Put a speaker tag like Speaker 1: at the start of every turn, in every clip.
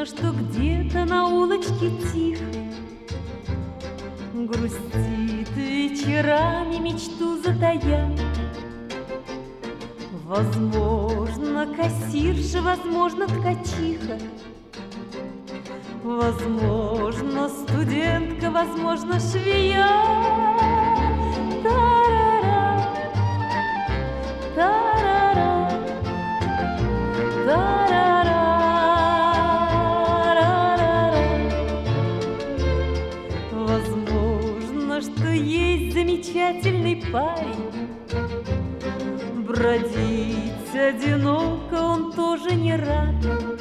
Speaker 1: Возможно, что где-то на улочке тихо грустит вечерами, мечту затая. Возможно, кассирша, возможно, ткачиха, возможно, студентка, возможно, швея. Та-ра-ра, та-ра-ра, та-ра-ра, ра-ра-ра. Возможно, что есть замечательный парень, бродить одиноко он тоже не рад.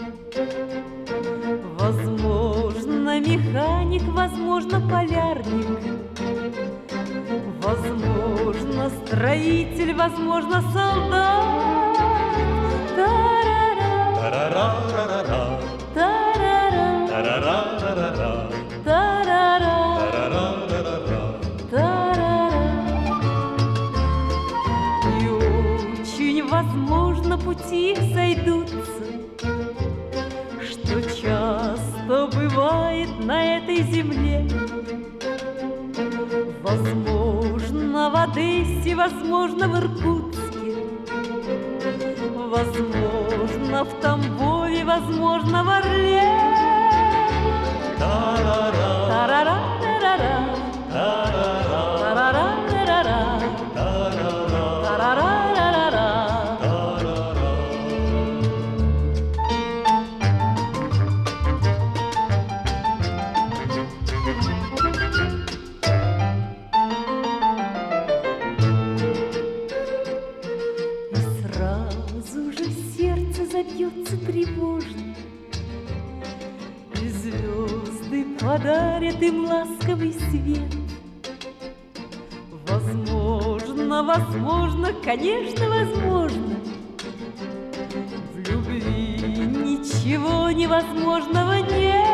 Speaker 1: Возможно, механик, возможно, полярник, возможно, строитель, возможно, солдат. Та-ра-ра,
Speaker 2: Та-ра-ра-ра-ра,
Speaker 1: та-ра-ра,
Speaker 2: та-ра-ра-ра-ра,
Speaker 1: та-ра-ра,
Speaker 2: та-ра-ра-ра-ра.
Speaker 1: та-ра-ра. И очень возможно, пути их сойдутся, что часто бывает на этой земле. Возможно, в Одессе, возможно, в Иркутске, возможно, в Тамбове, возможно, в Орле.
Speaker 2: Та-ра-ра,
Speaker 1: Тарара, тарара,
Speaker 2: та-ра-ра,
Speaker 1: тарара, тарара,
Speaker 2: та-ра-ра,
Speaker 1: тарара, тарара.
Speaker 2: та-ра-ра.
Speaker 1: И сразу же сердце забьется тревожно, и звезды подарят им ласковый свет. Возможно, возможно, конечно, возможно, в любви ничего невозможного нет.